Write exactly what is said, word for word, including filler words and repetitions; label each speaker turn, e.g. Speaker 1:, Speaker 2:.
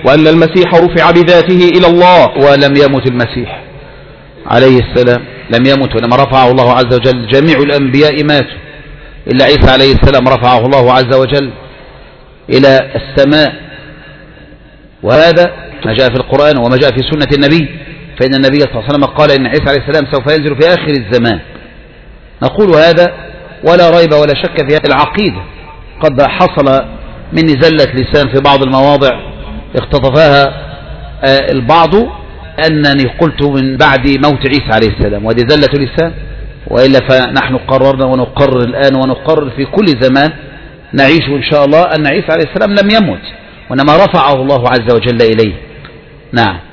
Speaker 1: وأن المسيح رفع بذاته إلى الله.
Speaker 2: ولم يمت المسيح عليه السلام، لم يمت، وإنما رفعه الله عز وجل. جميع الأنبياء ماتوا إلا عيسى عليه السلام رفعه الله عز وجل إلى السماء. وهذا ما جاء في القرآن وما جاء في سنة النبي، فإن النبي صلى الله عليه وسلم قال إن عيسى عليه السلام سوف ينزل في آخر الزمان. نقول هذا ولا ريب ولا شك في هذه العقيدة. قد حصل مني زلة لسان في بعض المواضع اختطفها البعض أنني قلت من بعد موت عيسى عليه السلام، وهذه زلة لسان، وإلا فنحن قررنا ونقرر الآن ونقرر في كل زمان نعيش إن شاء الله أن عيسى عليه السلام لم يمت، وإنما رفعه الله عز وجل إليه. نعم.